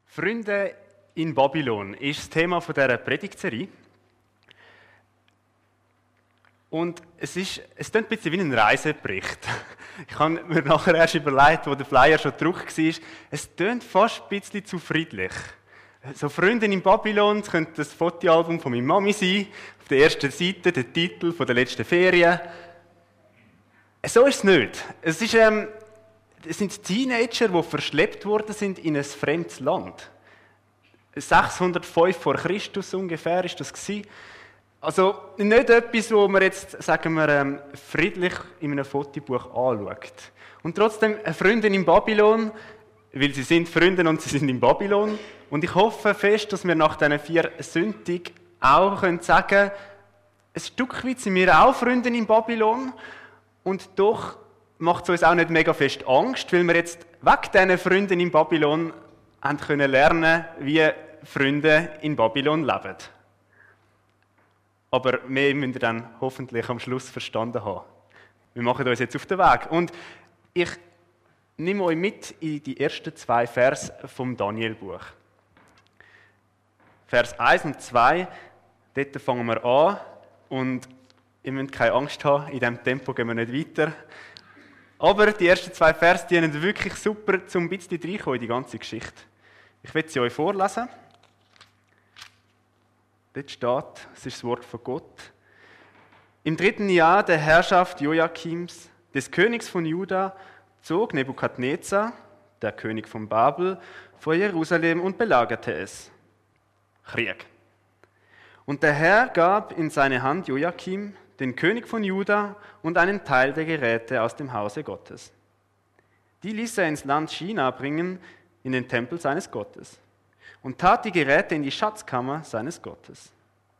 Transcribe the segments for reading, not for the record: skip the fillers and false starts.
Freunde in Babylon ist das Thema dieser Predigtserie. Und es klingt ein bisschen wie ein Reisebericht. Ich habe mir nachher erst überlegt, wo der Flyer schon gedruckt war, es klingt fast ein bisschen zu friedlich. So Freunde in Babylon, das könnte das Fotoalbum von meiner Mami sein, auf der ersten Seite der Titel von der letzten Ferien. So ist es nicht. Es sind Teenager, die verschleppt worden sind in ein fremdes Land. 605 vor Christus ungefähr ist das gewesen. Also nicht etwas, wo man jetzt, sagen wir, friedlich in einem Fotobuch anschaut. Und trotzdem eine Freundin in Babylon, weil sie sind Freunde und sie sind in Babylon. Und ich hoffe fest, dass wir nach diesen 4 Sündigen auch sagen können, ein Stück weit sind wir auch Freunde in Babylon. Und doch macht es uns auch nicht mega fest Angst, weil wir jetzt wegen diesen Freunden in Babylon haben können lernen, wie Freunde in Babylon leben. Aber mehr müsst ihr dann hoffentlich am Schluss verstanden haben. Wir machen uns jetzt auf den Weg. Und ich nehme euch mit in die ersten 2 Verse vom Daniel-Buch. Vers 1 und 2, dort fangen wir an. Und ihr müsst keine Angst haben, in diesem Tempo gehen wir nicht weiter. Aber die ersten 2 Verse dienen wirklich super, um ein bisschen reinzukommen in die ganze Geschichte. Ich werde sie euch vorlesen. Dort steht, es ist das Wort von Gott. Im 3. Jahr der Herrschaft Joachims, des Königs von Juda, zog Nebukadnezar, der König von Babel, vor Jerusalem und belagerte es. Krieg. Und der Herr gab in seine Hand Joachim, den König von Juda, und einen Teil der Geräte aus dem Hause Gottes. Die ließ er ins Land China bringen, in den Tempel seines Gottes, und tat die Geräte in die Schatzkammer seines Gottes.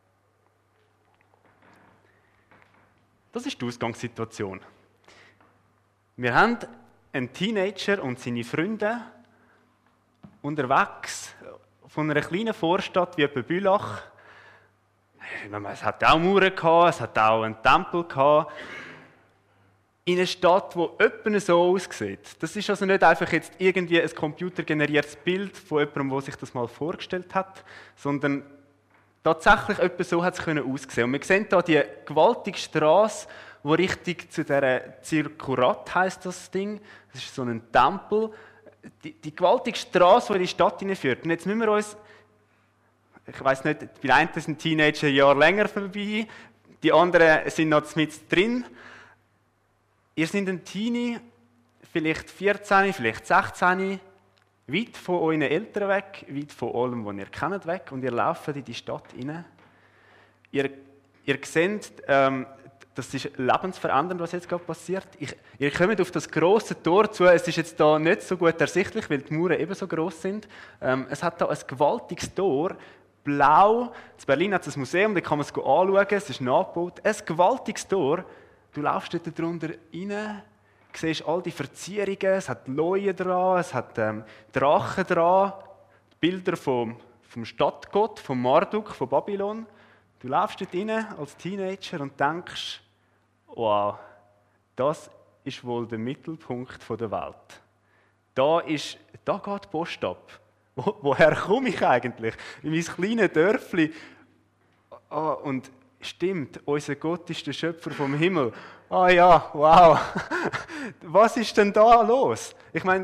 Das ist die Ausgangssituation. Wir haben einen Teenager und seine Freunde unterwegs von einer kleinen Vorstadt wie etwa Bülach. Es hat auch Mauern gehabt, es hat auch einen Tempel gehabt. In einer Stadt, die etwa so aussieht. Das ist also nicht einfach jetzt irgendwie ein computergeneriertes Bild von jemandem, der sich das mal vorgestellt hat, sondern tatsächlich etwa so hat es aussehen. Und wir sehen hier die gewaltige Straße, die richtig zu dieser Zirkurat heisst das Ding. Das ist so ein Tempel. Die gewaltige Straße, die in die Stadt hineinführt. Und jetzt müssen wir uns, ich weiss nicht, bei einem sind Teenager ein Jahr länger vorbei, die anderen sind noch mit drin. Ihr seid ein Teenie, vielleicht 14, vielleicht 16, weit von euren Eltern weg, weit von allem, was ihr kennt, weg, und ihr lauft in die Stadt hinein. Ihr seht, das ist lebensverändernd, was jetzt gerade passiert. Ihr kommt auf das grosse Tor zu, es ist jetzt da nicht so gut ersichtlich, weil die Mauern ebenso gross sind. Es hat da ein gewaltiges Tor, blau. In Berlin hat es ein Museum, da kann man es anschauen, es ist nachgebaut. Ein gewaltiges Tor. Du laufst dort drunter rein, siehst all die Verzierungen, es hat Leuen dran, es hat Drachen dran, Bilder vom Stadtgott, vom Marduk, von Babylon. Du laufst dort rein als Teenager und denkst, wow, das ist wohl der Mittelpunkt der Welt. Da geht die Post ab. Woher komme ich eigentlich? In mein kleines Dörfli. Und stimmt, unser Gott ist der Schöpfer vom Himmel. Ah ja, wow. Was ist denn da los? Ich meine,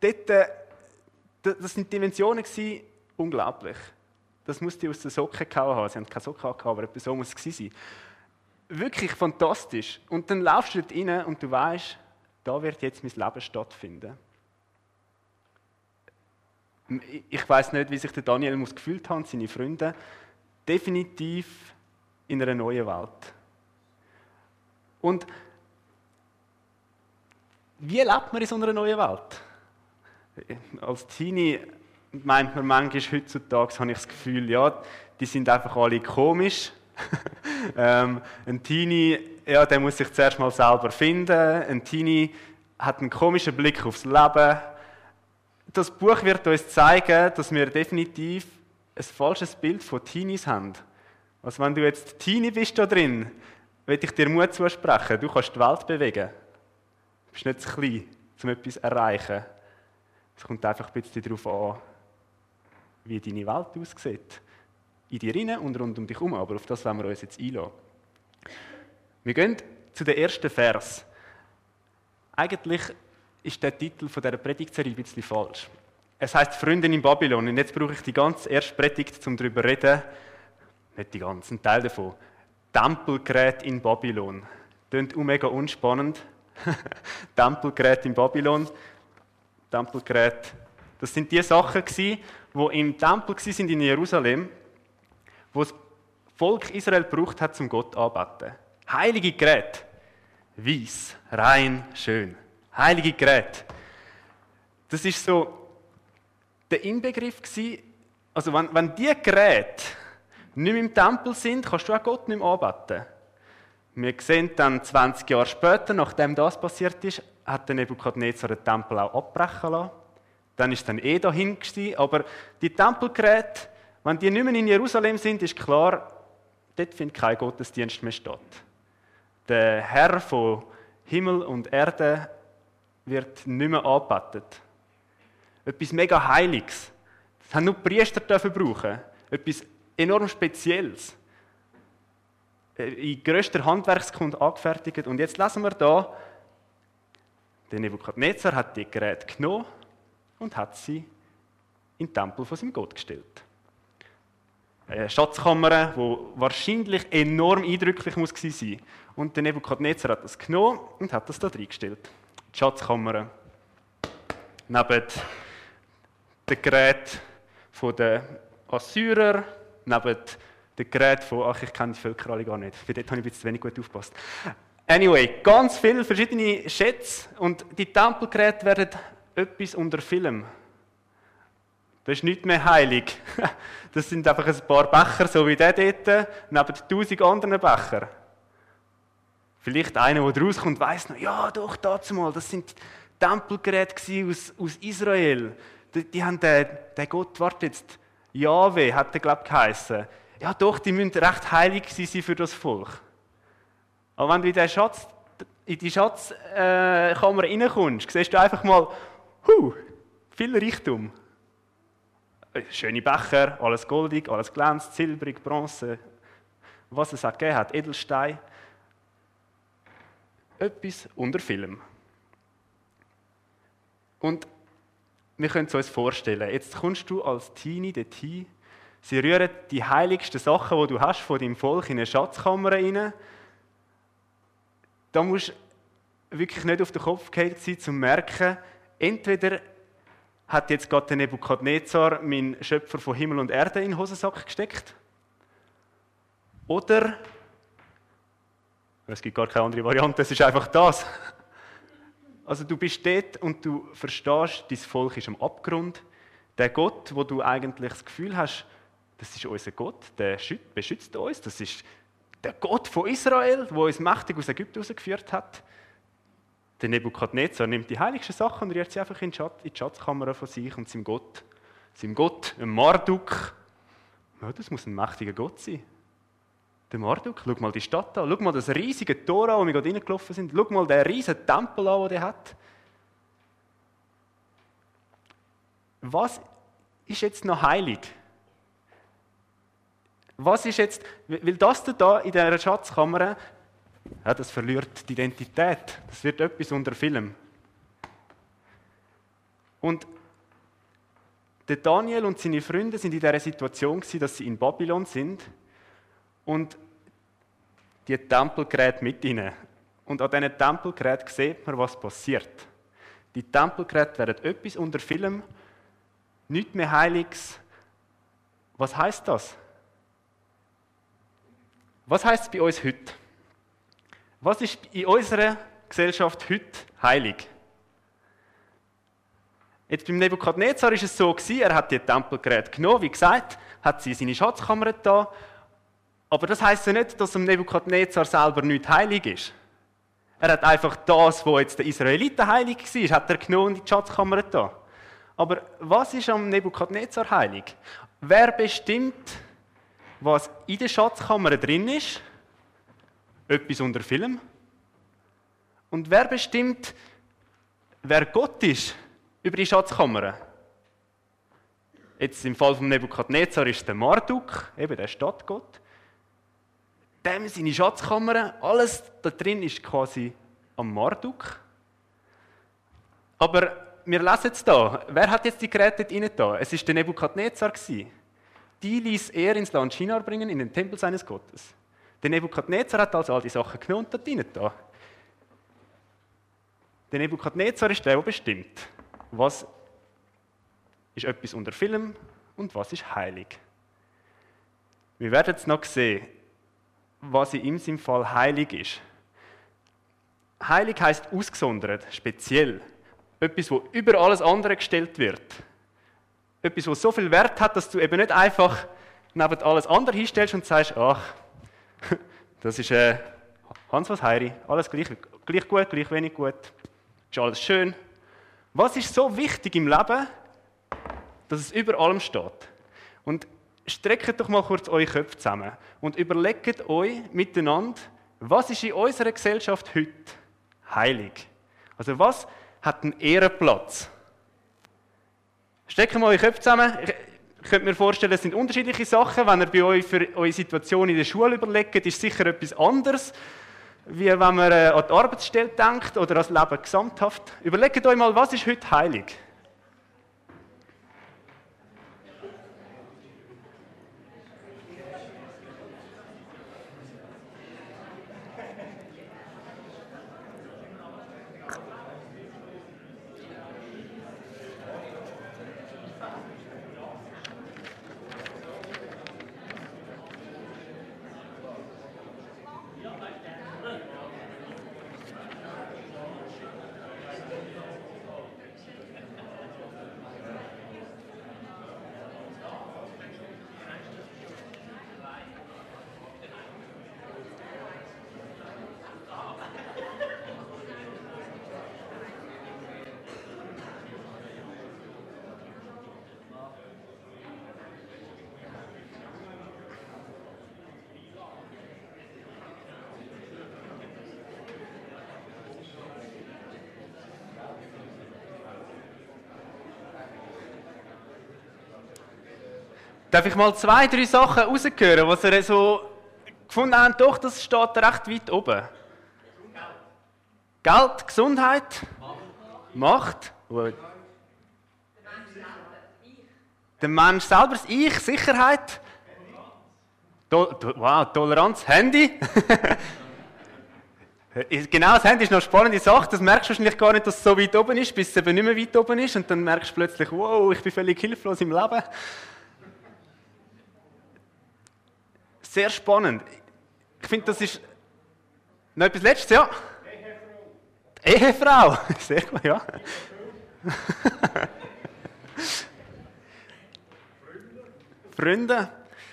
das sind Dimensionen gewesen, unglaublich. Das muss die aus den Socken gehauen haben. Sie haben keine Socken gehabt, aber etwas so muss es gewesen sein. Wirklich fantastisch. Und dann laufst du dort rein und du weißt, da wird jetzt mein Leben stattfinden. Ich weiss nicht, wie sich der Daniel gefühlt hat, seine Freunde. Definitiv in einer neuen Welt. Und wie lebt man in so einer neuen Welt? Als Teenie meint man manchmal, heutzutage habe ich das Gefühl, ja, die sind einfach alle komisch. Ein Teenie, ja, der muss sich zuerst mal selber finden. Ein Teenie hat einen komischen Blick aufs Leben. Das Buch wird uns zeigen, dass wir definitiv ein falsches Bild von Teenies haben. Also wenn du jetzt Teenie bist da drin, will ich dir Mut zusprechen. Du kannst die Welt bewegen. Du bist nicht zu klein, um etwas zu erreichen. Es kommt einfach ein bisschen darauf an, wie deine Welt aussieht. In dir rein und rund um dich herum, aber auf das wollen wir uns jetzt einlassen. Wir gehen zu den ersten Vers. Eigentlich ist der Titel von dieser Predigtserie ein bisschen falsch. Es heisst Freunde in Babylon. Und jetzt brauche ich die ganze erste Predigt, um darüber zu reden. Nicht die ganzen Teil davon. Tempelgerät in Babylon. Klingt mega unspannend. Tempelgerät in Babylon. Tempelgerät. Das sind die Sachen, die im Tempel waren in Jerusalem, wo das Volk Israel gebraucht hat, um Gott anzubeten. Heilige Geräte. Weiss, rein, schön. Heilige Geräte. Das ist so der Inbegriff gewesen. Also wenn diese Geräte nicht mehr im Tempel sind, kannst du auch Gott nicht mehr anbeten. Wir sehen dann 20 Jahre später, nachdem das passiert ist, hat der Nebukadnezar den Tempel auch abbrechen lassen. Dann ist dann dahin gewesen. Aber die Tempelgeräte, wenn die nicht mehr in Jerusalem sind, ist klar, dort findet kein Gottesdienst mehr statt. Der Herr von Himmel und Erde wird nicht mehr angebetet. Etwas mega Heiliges. Das haben nur die Priester brauchen. Etwas enorm Spezielles. In grösster Handwerkskunde angefertigt. Und jetzt lesen wir da, der Nebukadnezar hat die Geräte genommen und hat sie in den Tempel von seinem Gott gestellt. Eine Schatzkammer, die wahrscheinlich enorm eindrücklich muss gewesen sein. Und der Nebukadnezar hat das genommen und hat das da reingestellt. Die Schatzkammer. Neben den Geräten der Assyrer, neben den Geräten von, ich kenne die Völker alle gar nicht, für dort habe ich ein bisschen wenig gut aufgepasst. Anyway, ganz viele verschiedene Schätze und die Tempelgeräte werden etwas unter Film. Das ist nicht mehr heilig. Das sind einfach ein paar Becher, so wie der dort, neben 1000 anderen Becher. Vielleicht einer, der rauskommt, weiss noch, ja doch, dazu mal, das sind Tempelgeräte aus Israel. Die haben den Gott, warte jetzt, Jahwe hat der, glaube ich, geheissen. Ja doch, die müssen recht heilig sein für das Volk. Aber wenn du in die Schatzkammer reinkommst, siehst du einfach mal, viel Reichtum. Schöne Becher, alles goldig, alles glänzt, silbrig, Bronze, was es auch gegeben hat, Edelstein. Etwas unter Film. Und wir können es uns vorstellen, jetzt kommst du als Teenie dorthin, sie rühren die heiligsten Sachen, die du hast von deinem Volk, in eine Schatzkammer rein. Da musst du wirklich nicht auf den Kopf gefallen sein, um zu merken, entweder hat jetzt gerade der Nebukadnezar, mein Schöpfer von Himmel und Erde, in den Hosensack gesteckt. Oder, es gibt gar keine andere Variante, es ist einfach das. Also du bist dort und du verstehst, dein Volk ist am Abgrund. Der Gott, wo du eigentlich das Gefühl hast, das ist unser Gott, der beschützt uns, das ist der Gott von Israel, der uns mächtig aus Ägypten herausgeführt hat. Der Nebukadnezar nimmt die heiligsten Sachen und rührt sie einfach in die Schatzkammer von sich und seinem Gott, einem Marduk. Ja, das muss ein mächtiger Gott sein. Der Marduk, schau mal die Stadt an, schau mal das riesige Tor an, wo wir gerade reingelaufen sind, schau mal den riesigen Tempel an, den er hat. Was ist jetzt noch heilig? Was ist jetzt, weil das da in dieser Schatzkammer, ja, das verliert die Identität. Das wird etwas unter Film. Und der Daniel und seine Freunde sind in dieser Situation gewesen, dass sie in Babylon sind und die Tempelgeräte mit ihnen. Und an diesen Tempelgeräten sieht man, was passiert. Die Tempelgeräte werden etwas unter Film, nichts mehr Heiliges. Was heisst das? Was heisst es bei uns heute? Was ist in unserer Gesellschaft heute heilig? Jetzt beim Nebukadnezar war es so, er hat die Tempelgeräte genommen, wie gesagt, hat sie in seine Schatzkammer da. Aber das heisst ja nicht, dass dem Nebukadnezar selber nicht heilig ist. Er hat einfach das, was jetzt den Israeliten heilig war, hat er genommen in die Schatzkammer da. Aber was ist am Nebukadnezar heilig? Wer bestimmt, was in der Schatzkammer drin ist? Etwas unter Film. Und wer bestimmt, wer Gott ist über die Schatzkammer? Jetzt im Fall von Nebukadnezar ist es der Marduk, eben der Stadtgott. Dem seine Schatzkammer, alles da drin ist quasi am Marduk. Aber wir lesen jetzt da, wer hat jetzt die Geräte dort rein da? Es war der Nebukadnezar. Die ließ er ins Land Shinar bringen, in den Tempel seines Gottes. Der Nebukadnezar hat also all die Sachen genommen und dort rein da. Der Nebukadnezar ist der bestimmt, was ist etwas unter Film und was ist heilig. Wir werden jetzt noch sehen, was in ihm Fall heilig ist. Heilig heisst ausgesondert, speziell. Etwas, das über alles andere gestellt wird. Etwas, das so viel Wert hat, dass du eben nicht einfach neben alles andere hinstellst und sagst, ach, das ist Hans was Heiri, alles gleich gut, gleich wenig gut, ist alles schön. Was ist so wichtig im Leben, dass es über allem steht? Und streckt doch mal kurz eure Köpfe zusammen und überlegt euch miteinander, was ist in unserer Gesellschaft heute heilig? Also was hat einen Ehrenplatz? Stecken wir eure Köpfe zusammen. Ich könnte mir vorstellen, es sind unterschiedliche Sachen. Wenn ihr bei euch für eure Situation in der Schule überlegt, ist sicher etwas anderes, wie wenn man an die Arbeitsstelle denkt oder an das Leben gesamthaft. Überlegt euch mal, was ist heute heilig? Darf ich mal 2, 3 Sachen rausgehören, was ihr so gefunden habt? Doch, das steht recht weit oben. Geld, Gesundheit, Macht. Der Mensch selber, das Ich, Sicherheit. Wow, Toleranz, Handy. Genau, das Handy ist noch eine spannende Sache. Das merkst du wahrscheinlich gar nicht, dass es so weit oben ist, bis es eben nicht mehr weit oben ist. Und dann merkst du plötzlich, wow, ich bin völlig hilflos im Leben. Sehr spannend. Ich finde, das ist noch etwas Letztes, ja? Ehefrau. Sehr gut, ja. Freunde.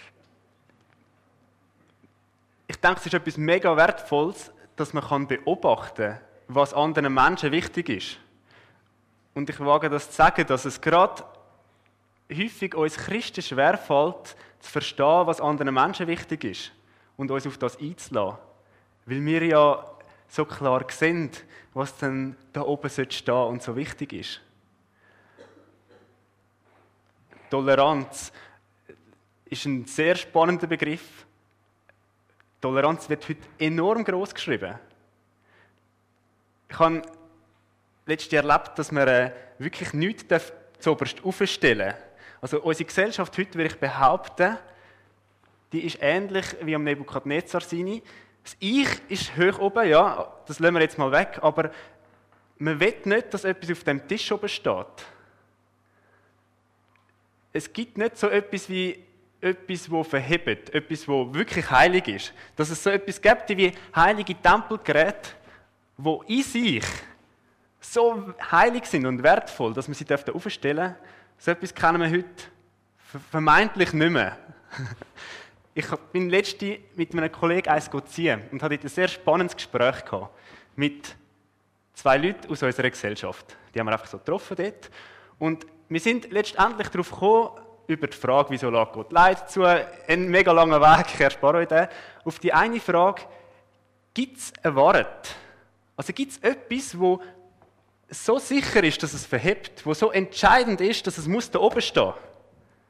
Ich denke, es ist etwas mega Wertvolles, dass man beobachten kann, was anderen Menschen wichtig ist. Und ich wage das zu sagen, dass es gerade häufig uns Christen schwerfällt, zu verstehen, was anderen Menschen wichtig ist und uns auf das einzulassen. Weil wir ja so klar sehen, was dann da oben stehen sollte und so wichtig ist. Toleranz ist ein sehr spannender Begriff. Toleranz wird heute enorm gross geschrieben. Ich habe letztes Jahr erlebt, dass man wirklich nichts zuoberst aufstellen darf. Also unsere Gesellschaft heute, würde ich behaupten, die ist ähnlich wie am Nebukadnezar seine. Das Ich ist hoch oben, ja, das lassen wir jetzt mal weg, aber man will nicht, dass etwas auf dem Tisch oben steht. Es gibt nicht so etwas wie etwas, das verhebt, etwas, das wirklich heilig ist. Dass es so etwas gibt wie heilige Tempelgeräte, die in sich so heilig sind und wertvoll, dass man sie aufstellen darf. So etwas kennen wir heute vermeintlich nicht mehr. Ich bin letztens mit einem Kollegen eins ziehen und hatte ein sehr spannendes Gespräch gehabt mit 2 Leuten aus unserer Gesellschaft. Die haben wir einfach so getroffen dort. Und wir sind letztendlich darauf gekommen, über die Frage, wieso lässt Gott Leid zu, einen mega langen Weg, ich erspare euch den. Auf die eine Frage, gibt es eine Wahrheit? Also gibt es etwas, wo so sicher ist, dass es verhebt, wo so entscheidend ist, dass es muss da oben stehen?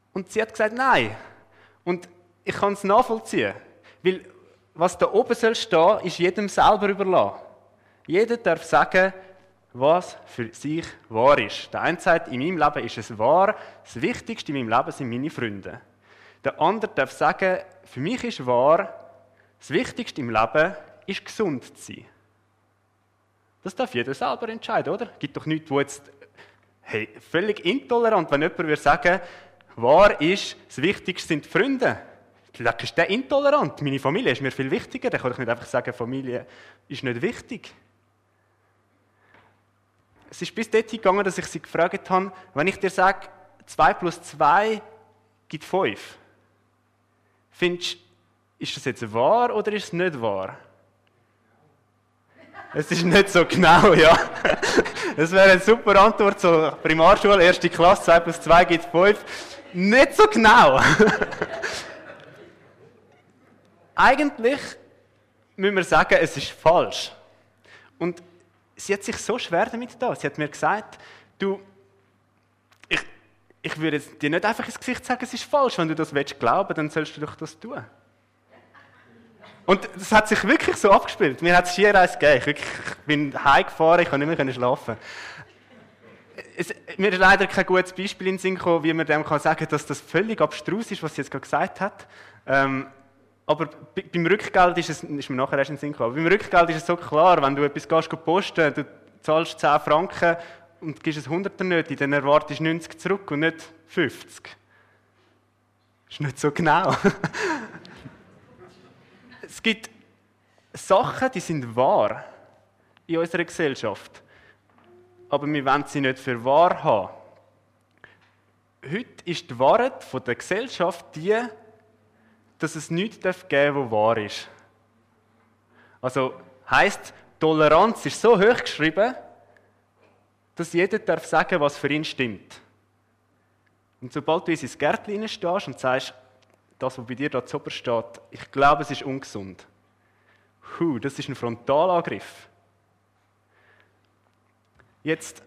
Und sie hat gesagt, nein. Und ich kann es nachvollziehen. Weil was da oben soll stehen, ist jedem selber überlassen. Jeder darf sagen, was für sich wahr ist. Der eine sagt, in meinem Leben ist es wahr, das Wichtigste in meinem Leben sind meine Freunde. Der andere darf sagen, für mich ist wahr, das Wichtigste im Leben ist gesund zu sein. Das darf jeder selber entscheiden, oder? Es gibt doch nichts, wo jetzt völlig intolerant, wenn jemand würde sagen, wahr ist, das Wichtigste sind die Freunde. Vielleicht ist der intolerant. Meine Familie ist mir viel wichtiger. Dann kann ich nicht einfach sagen, Familie ist nicht wichtig. Es ist bis dorthin gegangen, dass ich sie gefragt habe, wenn ich dir sage, 2 plus 2 gibt 5. Findest du, ist das jetzt wahr oder ist es nicht wahr? Es ist nicht so genau, ja. Das wäre eine super Antwort, so Primarschule, 1. Klasse, 2 plus 2 gibt 5. Nicht so genau. Eigentlich müssen wir sagen, es ist falsch. Und sie hat sich so schwer damit getan. Sie hat mir gesagt, du, ich würde dir nicht einfach ins Gesicht sagen, es ist falsch. Wenn du das glauben willst, dann sollst du doch das tun. Und das hat sich wirklich so abgespielt. Mir hat es Skireise gegeben. Ich bin heimgefahren, ich konnte nicht mehr schlafen. Mir ist leider kein gutes Beispiel in den Sinn gekommen, wie man dem sagen kann, dass das völlig abstrus ist, was sie jetzt gerade gesagt hat. Aber beim Rückgeld ist mir nachher erst in den Sinn gekommen. Beim Rückgeld ist es so klar, wenn du etwas posten, du zahlst 10 Franken und gibst es 100er nicht, dann erwartest du 90 zurück und nicht 50. Das ist nicht so genau. Es gibt Sachen, die sind wahr in unserer Gesellschaft, aber wir wollen sie nicht für wahr haben. Heute ist die Wahrheit der Gesellschaft die, dass es nichts geben darf, was wahr ist. Also heisst, Toleranz ist so hoch geschrieben, dass jeder darf sagen, was für ihn stimmt. Und sobald du in sein Gärtchen stehst und sagst, das, was bei dir da oben steht, ich glaube, es ist ungesund. Das ist ein Frontalangriff. Jetzt,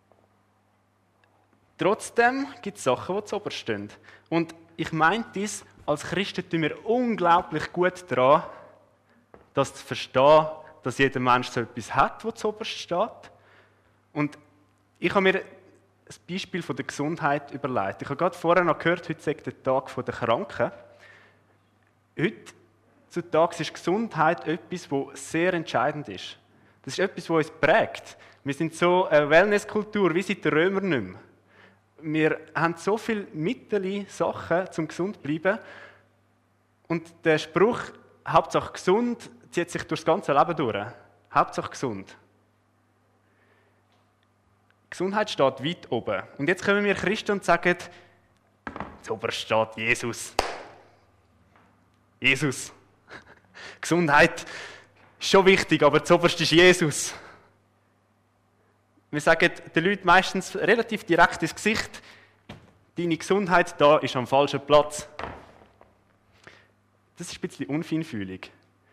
trotzdem gibt es Sachen, die zu oberst stehen. Und ich meine dies, als Christen tun wir unglaublich gut daran, das zu verstehen, dass jeder Mensch so etwas hat, was zu oberst steht. Und ich habe mir ein Beispiel von der Gesundheit überlegt. Ich habe gerade vorher noch gehört, heute sei der Tag der Kranken. Heutzutage ist Gesundheit etwas, was sehr entscheidend ist. Das ist etwas, was uns prägt. Wir sind so eine Wellnesskultur wie seit den Römern nicht mehr. Wir haben so viele Mittel, Sachen, um gesund zu bleiben. Und der Spruch, Hauptsache gesund, zieht sich durch das ganze Leben durch. Hauptsache gesund. Gesundheit steht weit oben. Und jetzt kommen wir Christen und sagen, zuoberst steht Jesus. Jesus. Gesundheit ist schon wichtig, aber zuoberst ist Jesus. Wir sagen den Leuten meistens relativ direkt ins Gesicht, deine Gesundheit da ist am falschen Platz. Das ist ein bisschen unfeinfühlig.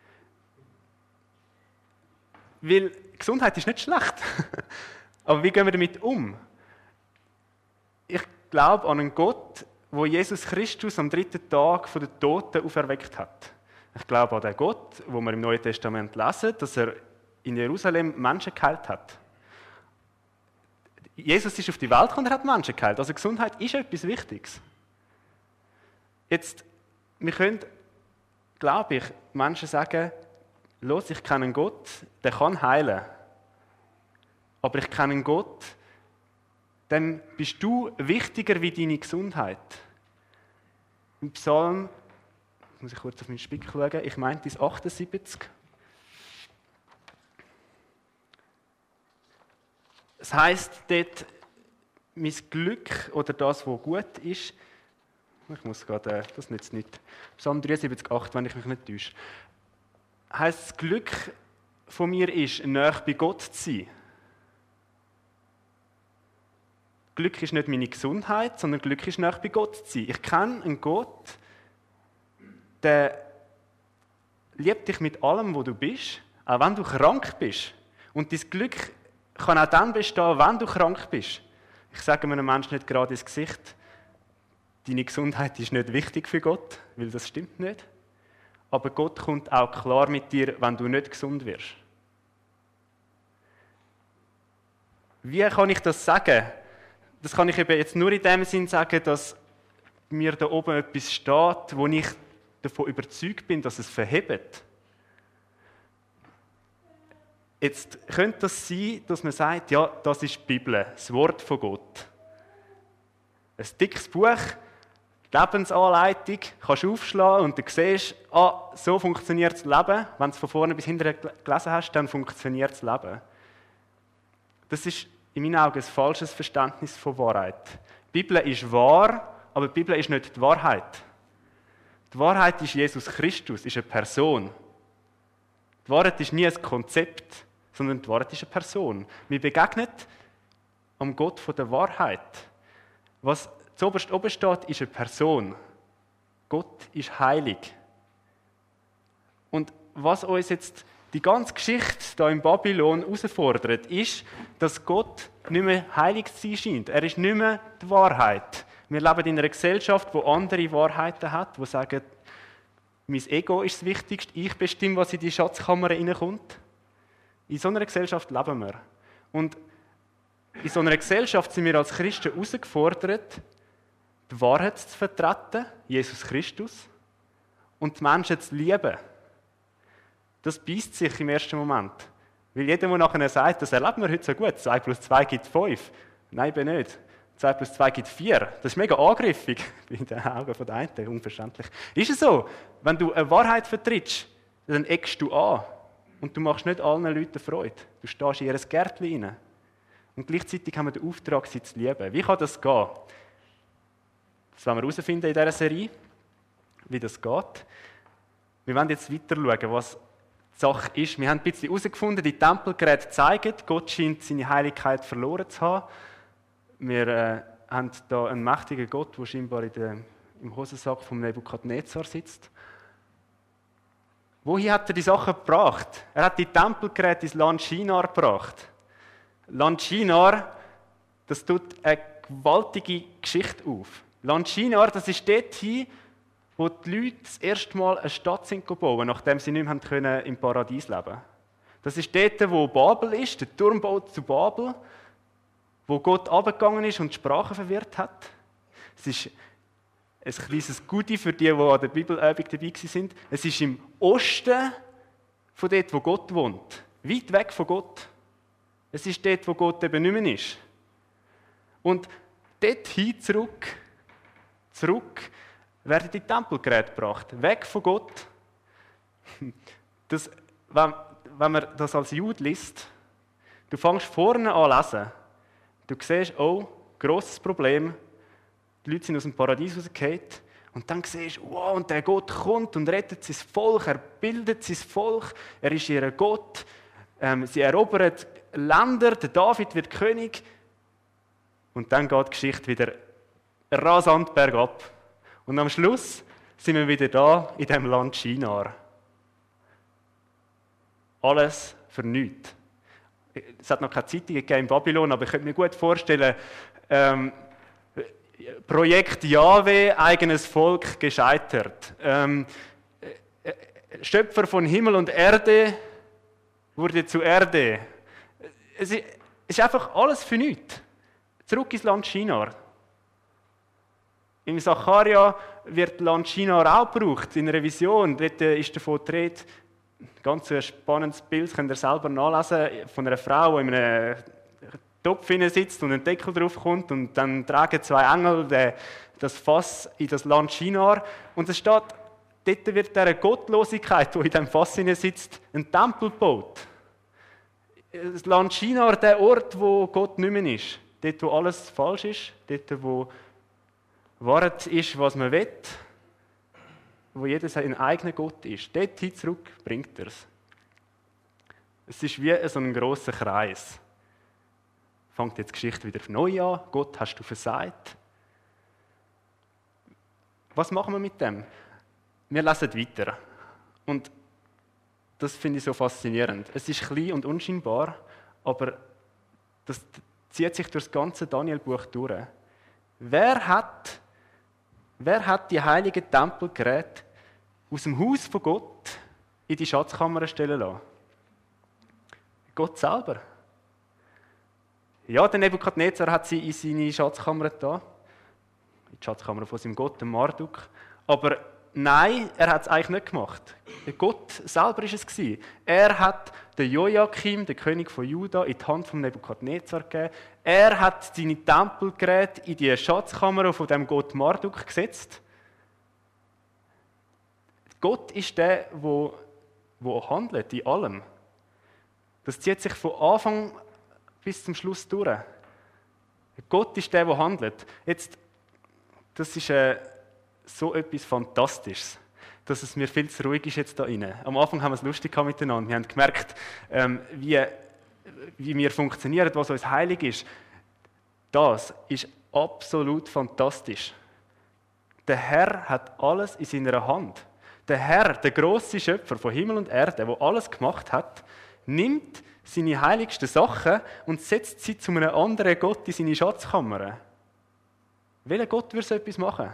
Weil Gesundheit ist nicht schlecht. Aber wie gehen wir damit um? Ich glaube an einen Gott, wo Jesus Christus am 3. Tag von den Toten auferweckt hat. Ich glaube an den Gott, wo wir im Neuen Testament lesen, dass er in Jerusalem Menschen geheilt hat. Jesus ist auf die Welt gekommen und er hat Menschen geheilt. Also Gesundheit ist etwas Wichtiges. Jetzt, wir können, glaube ich, Menschen sagen, los, ich kenne einen Gott, der kann heilen. Aber ich kenne einen Gott, dem bist du wichtiger wie deine Gesundheit. Im Psalm, muss ich kurz auf meinen Spick schauen, ich meinte das 78. Es heisst dort, mein Glück oder das, was gut ist, ich muss gerade, das nützt nicht. Psalm 73,8, wenn ich mich nicht täusche. Heisst, das Glück von mir ist, nahe bei Gott zu sein. Glück ist nicht meine Gesundheit, sondern Glück ist nahe bei Gott zu sein. Ich kenne einen Gott, der liebt dich mit allem, wo du bist, auch wenn du krank bist. Und dein Glück kann auch dann bestehen, wenn du krank bist. Ich sage einem Menschen nicht gerade ins Gesicht, deine Gesundheit ist nicht wichtig für Gott, weil das stimmt nicht. Aber Gott kommt auch klar mit dir, wenn du nicht gesund wirst. Wie kann ich das sagen? Das kann ich eben jetzt nur in dem Sinn sagen, dass mir da oben etwas steht, wo ich davon überzeugt bin, dass es verhebt. Jetzt könnte das sein, dass man sagt, ja, das ist die Bibel, das Wort von Gott. Ein dickes Buch, Lebensanleitung, kannst du aufschlagen und du siehst, so funktioniert das Leben. Wenn du es von vorne bis hinten gelesen hast, dann funktioniert das Leben. Das ist in meinen Augen ein falsches Verständnis von Wahrheit. Die Bibel ist wahr, aber die Bibel ist nicht die Wahrheit. Die Wahrheit ist Jesus Christus, ist eine Person. Die Wahrheit ist nie ein Konzept, sondern die Wahrheit ist eine Person. Wir begegnen am Gott von der Wahrheit. Was zuoberst oben steht, ist eine Person. Gott ist heilig. Und was uns jetzt die ganze Geschichte hier in Babylon herausfordert, ist, dass Gott nicht mehr heilig zu sein scheint. Er ist nicht mehr die Wahrheit. Wir leben in einer Gesellschaft, die andere Wahrheiten hat, die sagen, mein Ego ist das Wichtigste, ich bestimme, was in die Schatzkammer hineinkommt. In so einer Gesellschaft leben wir. Und in so einer Gesellschaft sind wir als Christen herausgefordert, die Wahrheit zu vertreten, Jesus Christus, und die Menschen zu lieben. Das beißt sich im ersten Moment. Weil jeder, der nachher sagt, das erlebt man heute so gut, 2 plus 2 gibt 5. Nein, eben nicht. 2 plus 2 gibt 4. Das ist mega angriffig in den Augen der einen, unverständlich. Ist es so, wenn du eine Wahrheit vertrittst, dann eckst du an. Und du machst nicht allen Leuten Freude. Du stehst in ihr Gärtchen rein. Und gleichzeitig haben wir den Auftrag, sie zu lieben. Wie kann das gehen? Das wollen wir herausfinden in dieser Serie, wie das geht. Wir wollen jetzt weiter schauen, was die Sache ist. Wir haben ein bisschen herausgefunden, die Tempelgeräte zeigen, Gott scheint seine Heiligkeit verloren zu haben. Wir haben hier einen mächtigen Gott, der scheinbar im Hosensack vom Nebukadnezar sitzt. Wohin hat er die Sachen gebracht? Er hat die Tempelgeräte ins Land Shinar gebracht. Land Shinar, das tut eine gewaltige Geschichte auf. Land Shinar, das ist dorthin, wo die Leute das erste Mal eine Stadt sind gebaut, nachdem sie nicht mehr im Paradies leben konnten. Das ist dort, wo Babel ist, der Turmbau zu Babel, wo Gott runtergegangen ist und die Sprache verwirrt hat. Es ist ein kleines Goodie für die an der Bibelübung dabei waren. Es ist im Osten von dort, wo Gott wohnt. Weit weg von Gott. Es ist dort, wo Gott eben nicht mehr ist. Und dorthin zurück werden die Tempelgeräte gebracht. Weg von Gott. Das, wenn man das als Jude liest, du fängst vorne an lesen. Du siehst, grosses Problem. Die Leute sind aus dem Paradies rausgefallen. Und dann siehst du, wow, und der Gott kommt und rettet sein Volk, er bildet sein Volk, er ist ihr Gott. Sie erobern Länder, der David wird König. Und dann geht die Geschichte wieder rasant bergab. Und am Schluss sind wir wieder da in dem Land Shinar. Alles für nichts. Es hat noch keine Zeitungen gegeben in Babylon, aber ich könnte mir gut vorstellen, Projekt Jahwe, eigenes Volk gescheitert. Schöpfer von Himmel und Erde wurde zu Erde. Es ist einfach alles für nichts. Zurück ins Land Shinar. Im Sacharja wird Land Shinar auch gebraucht, in einer Vision. Dort ist davon die Rede, ein ganz spannendes Bild, könnt ihr selber nachlesen, von einer Frau, die in einem Topf sitzt und ein Deckel drauf kommt und dann tragen 2 Engel das Fass in das Land Shinar. Und es steht, dort wird dieser Gottlosigkeit, die in diesem Fass sitzt, ein Tempel gebaut. Das Land Shinar, der Ort, wo Gott nicht mehr ist. Dort, wo alles falsch ist, dort, wo Wahrheit ist, was man will, wo jeder sein eigener Gott ist. Dorthin zurück bringt er es. Es ist wie so ein grosser Kreis. Fängt jetzt die Geschichte wieder neu an. Gott, hast du versagt? Was machen wir mit dem? Wir lesen weiter. Und das finde ich so faszinierend. Es ist klein und unscheinbar, aber das zieht sich durch das ganze Daniel-Buch durch. Wer hat Wer hat die heiligen Tempelgeräte aus dem Haus von Gott in die Schatzkammer stellen lassen? Gott selber. Ja, der Nebukadnezar hat sie in seine Schatzkammer da, in die Schatzkammer von seinem Gott, dem Marduk. Aber nein, er hat es eigentlich nicht gemacht. Gott selber war es. Er hat den Joachim, den König von Juda, in die Hand von Nebukadnezar gegeben. Er hat seine Tempelgeräte in die Schatzkammer von dem Gott Marduk gesetzt. Gott ist der, der handelt in allem. Das zieht sich von Anfang bis zum Schluss durch. Gott ist der handelt. Jetzt, das ist so etwas Fantastisches, dass es mir viel zu ruhig ist jetzt da rein. Am Anfang haben wir es lustig miteinander. Wir haben gemerkt, wie wir funktionieren, was uns heilig ist. Das ist absolut fantastisch. Der Herr hat alles in seiner Hand. Der Herr, der grosse Schöpfer von Himmel und Erde, der alles gemacht hat, nimmt seine heiligsten Sachen und setzt sie zu einem anderen Gott in seine Schatzkammer. Welcher Gott würde so etwas machen?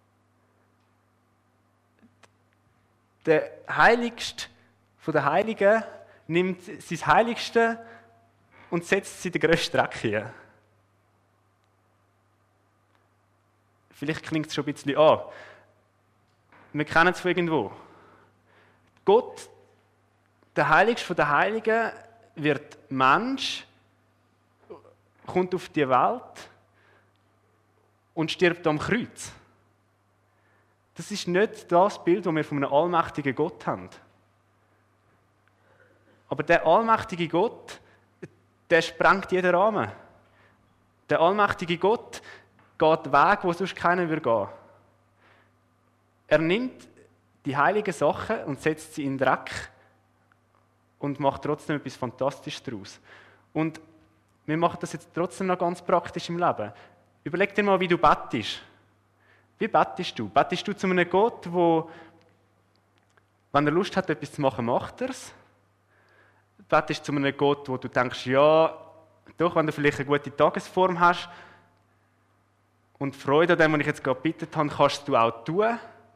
Der Heiligste von den Heiligen nimmt sein Heiligste und setzt sie in den grössten Dreck hin. Vielleicht klingt es schon ein bisschen an. Wir kennen es von irgendwo. Gott, der Heiligste von den Heiligen, wird Mensch, kommt auf die Welt und stirbt am Kreuz. Das ist nicht das Bild, das wir von einem allmächtigen Gott haben. Aber der allmächtige Gott, der sprengt jeden Rahmen. Der allmächtige Gott geht den Weg, wo sonst keiner gehen würde. Er nimmt die heiligen Sachen und setzt sie in den Dreck und macht trotzdem etwas Fantastisches daraus. Und wir machen das jetzt trotzdem noch ganz praktisch im Leben. Überleg dir mal, wie du bettest. Wie bettest du? Bettest du zu einem Gott, wo, wenn er Lust hat, etwas zu machen, macht er es? Bettest du zu einem Gott, wo du denkst, ja, doch, wenn du vielleicht eine gute Tagesform hast und Freude an dem, was ich jetzt gerade gebeten habe, kannst du auch tun?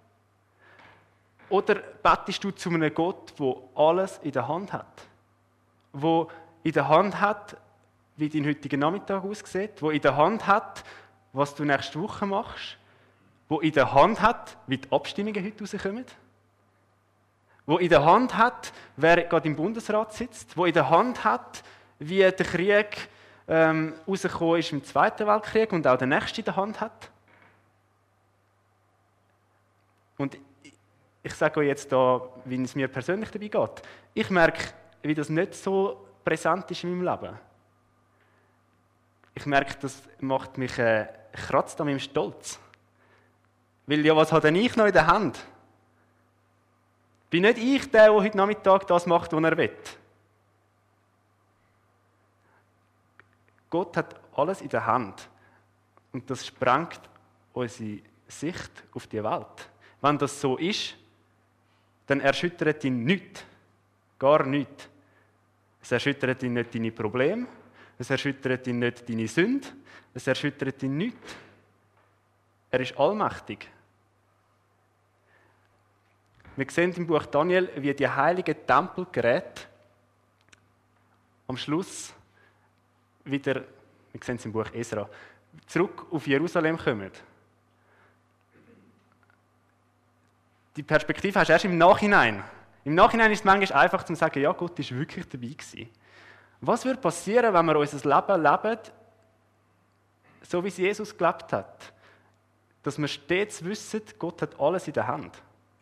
Oder bettest du zu einem Gott, der alles in der Hand hat? Der in der Hand hat, wie dein heutiger Nachmittag aussieht, der in der Hand hat, was du nächste Woche machst, der in der Hand hat, wie die Abstimmungen heute rauskommen, der in der Hand hat, wer gerade im Bundesrat sitzt, der in der Hand hat, wie der Krieg rausgekommen ist im Zweiten Weltkrieg und auch der nächste in der Hand hat. Und ich sage euch jetzt da, wie es mir persönlich dabei geht. Ich merke, wie das nicht so präsent ist in meinem Leben. Ich merke, das macht mich kratzt an meinem Stolz. Weil ja, was habe denn ich noch in der Hand? Bin nicht ich der heute Nachmittag das macht, was er will? Gott hat alles in der Hand. Und das sprengt unsere Sicht auf die Welt. Wenn das so ist, dann erschüttert ihn nichts. Gar nichts. Es erschüttert ihn nicht deine Probleme, es erschüttert ihn nicht deine Sünde, es erschüttert ihn nichts. Er ist allmächtig. Wir sehen im Buch Daniel, wie die heiligen Tempelgeräte am Schluss wieder, wir sehen es im Buch Esra, zurück auf Jerusalem kommen. Die Perspektive hast du erst im Nachhinein. Im Nachhinein ist es manchmal einfach zu sagen, ja, Gott ist wirklich dabei gewesen. Was würde passieren, wenn wir unser Leben leben, so wie es Jesus gelebt hat? Dass wir stets wissen, Gott hat alles in der Hand.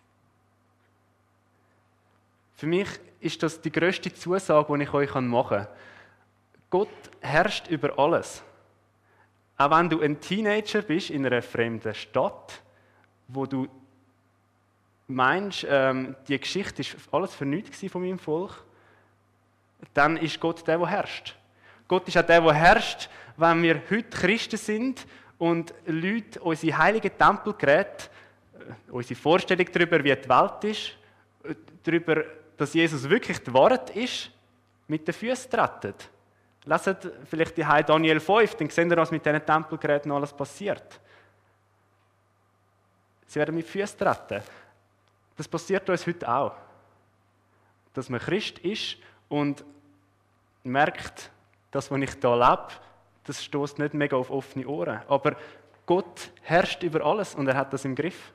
Für mich ist das die grösste Zusage, die ich euch machen kann. Gott herrscht über alles. Auch wenn du ein Teenager bist in einer fremden Stadt, wo du meinst, die Geschichte war alles für nichts von meinem Volk, dann ist Gott der herrscht. Gott ist auch der herrscht, wenn wir heute Christen sind und Leute unsere heiligen Tempelgeräte, unsere Vorstellung darüber, wie die Welt ist, darüber, dass Jesus wirklich die Wahrheit ist, mit den Füßen treten. Leset vielleicht die Daniel 5, dann seht ihr, was mit diesen Tempelgeräten alles passiert. Sie werden mit Füßen treten. Das passiert uns heute auch. Dass man Christ ist und merkt, das, was ich hier lebe, das stößt nicht mega auf offene Ohren. Aber Gott herrscht über alles und er hat das im Griff.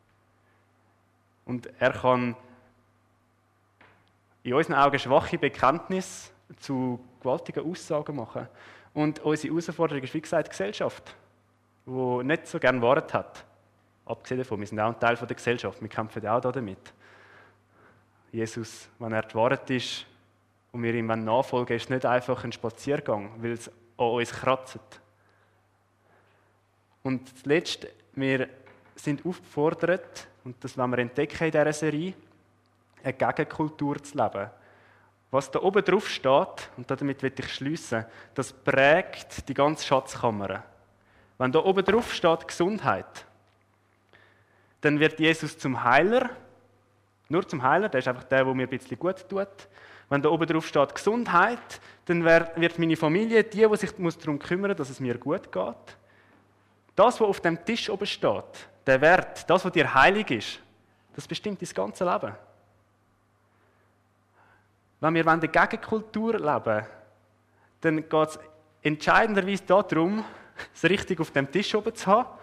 Und er kann in unseren Augen schwache Bekenntnisse zu gewaltigen Aussagen machen. Und unsere Herausforderung ist, wie gesagt, die Gesellschaft, die nicht so gerne Wahrheit hat. Abgesehen davon, wir sind auch ein Teil der Gesellschaft, wir kämpfen auch damit. Jesus, wenn er die Wahrheit ist und wir ihm nachfolgen, ist es nicht einfach ein Spaziergang, weil es an uns kratzt. Und zuletzt, wir sind aufgefordert, und das wollen wir entdecken in dieser Serie, eine Gegenkultur zu leben. Was da oben drauf steht, und damit will ich schliessen, das prägt die ganze Schatzkammer. Wenn da oben drauf steht Gesundheit, dann wird Jesus zum Heiler, nur zum Heiler, der ist einfach der mir ein bisschen gut tut. Wenn da oben drauf steht Gesundheit, dann wird meine Familie die sich darum kümmern muss, dass es mir gut geht. Das, was auf dem Tisch oben steht, der Wert, das, was dir heilig ist, das bestimmt das ganze Leben. Wenn wir eine Gegenkultur leben, dann geht es entscheidenderweise darum, es richtig auf dem Tisch oben zu haben.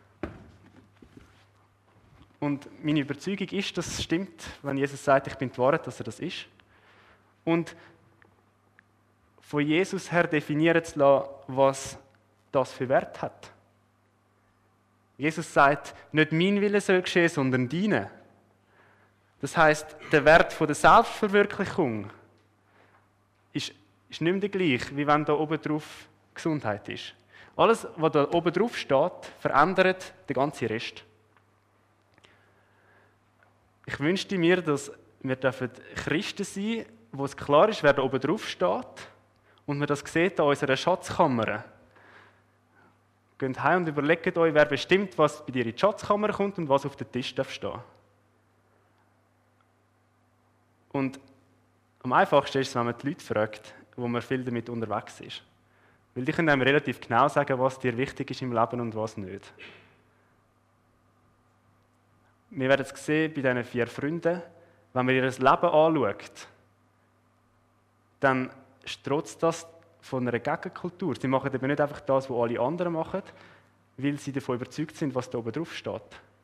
Und meine Überzeugung ist, dass es stimmt, wenn Jesus sagt, ich bin die Wahrheit, dass er das ist. Und von Jesus her definieren zu lassen, was das für Wert hat. Jesus sagt, nicht mein Wille soll geschehen, sondern deine. Das heisst, der Wert der Selbstverwirklichung ist nicht mehr der gleiche, wie wenn da oben drauf Gesundheit ist. Alles, was da oben drauf steht, verändert den ganzen Rest. Ich wünschte mir, dass wir Christen sein dürfen, wo es klar ist, wer da oben drauf steht und man das sieht an unserer Schatzkammer. Geht heim und überlegt euch, wer bestimmt, was bei dir in die Schatzkammer kommt und was auf dem Tisch darf stehen. Und am einfachsten ist es, wenn man die Leute fragt, wo man viel damit unterwegs ist. Weil die können einem relativ genau sagen, was dir wichtig ist im Leben und was nicht. Wir werden es sehen bei diesen 4 Freunden, wenn man ihr Leben anschaut, dann strotzt das von einer Gegenkultur. Sie machen eben nicht einfach das, was alle anderen machen, weil sie davon überzeugt sind, was da oben drauf steht.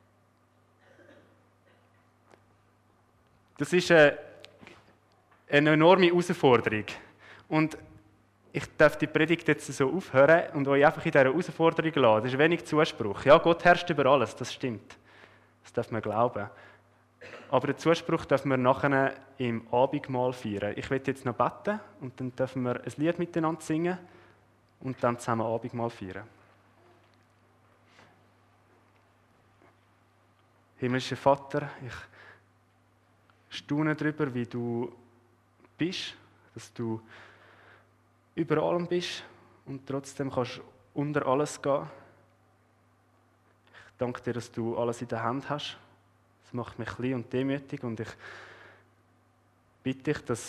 Das ist eine enorme Herausforderung. Und ich darf die Predigt jetzt so aufhören und euch einfach in dieser Herausforderung lassen. Das ist wenig Zuspruch. Ja, Gott herrscht über alles, das stimmt. Das darf man glauben. Aber den Zuspruch dürfen wir nachher im Abendmahl feiern. Ich werde jetzt noch beten und dann dürfen wir ein Lied miteinander singen und dann zusammen Abendmahl feiern. Himmlischer Vater, ich staune darüber, wie du bist, dass du über allem bist und trotzdem kannst du unter alles gehen. Ich danke dir, dass du alles in der Hand hast. Das macht mich klein und demütig und ich bitte dich, dass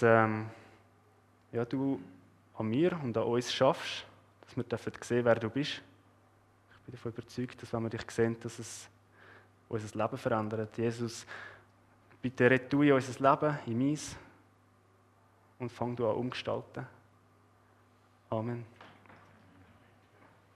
du an mir und an uns schaffst, dass wir sehen, wer du bist. Ich bin davon überzeugt, dass wenn wir dich sehen, dass es unser Leben verändert. Jesus, bitte red du in unser Leben, in meins und fang du an umgestalten. Amen.